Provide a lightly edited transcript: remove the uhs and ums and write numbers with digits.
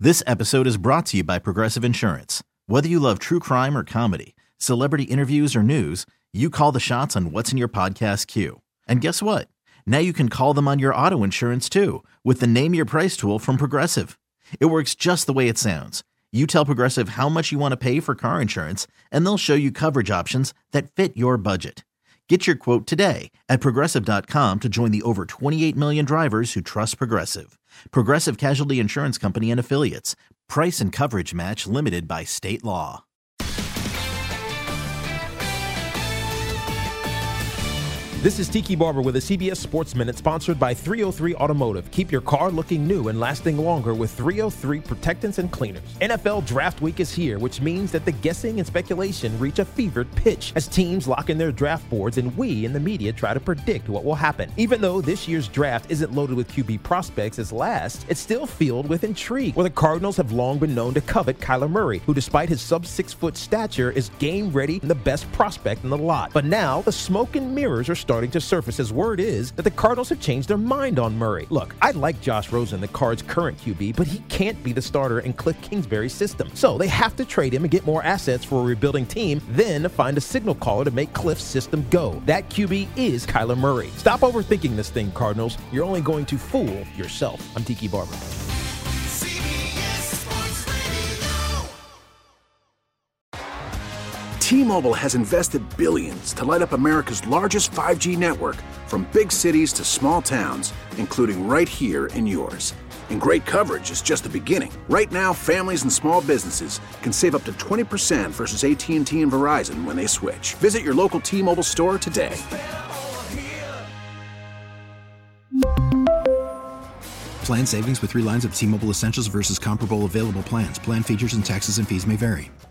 This episode is brought to you by Progressive Insurance. Whether you love true crime or comedy, celebrity interviews or news, you call the shots on what's in your podcast queue. And guess what? Now you can call them on your auto insurance too with the Name Your Price tool from Progressive. It works just the way it sounds. You tell Progressive how much you want to pay for car insurance, and they'll show you coverage options that fit your budget. Get your quote today at Progressive.com to join the over 28 million drivers who trust Progressive. Progressive Casualty Insurance Company and Affiliates. Price and coverage match limited by state law. This is Tiki Barber with a CBS Sports Minute sponsored by 303 Automotive. Keep your car looking new and lasting longer with 303 protectants and cleaners. NFL Draft Week is here, which means that the guessing and speculation reach a fevered pitch as teams lock in their draft boards and we in the media try to predict what will happen. Even though this year's draft isn't loaded with QB prospects as last, it's still filled with intrigue, where the Cardinals have long been known to covet Kyler Murray, who despite his sub-6-foot stature is game ready and the best prospect in the lot. But now the smoke and mirrors are starting to surface as word is that the Cardinals have changed their mind on Murray. Look, I like Josh Rosen, the Cards' current QB, but he can't be the starter in Cliff Kingsbury's system. So they have to trade him and get more assets for a rebuilding team, then find a signal caller to make Cliff's system go. That QB is Kyler Murray. Stop overthinking this thing, Cardinals. You're only going to fool yourself. I'm Tiki Barber. T-Mobile has invested billions to light up America's largest 5G network, from big cities to small towns, including right here in yours. And great coverage is just the beginning. Right now, families and small businesses can save up to 20% versus AT&T and Verizon when they switch. Visit your local T-Mobile store today. Plan savings with 3 lines of T-Mobile Essentials versus comparable available plans. Plan features and taxes and fees may vary.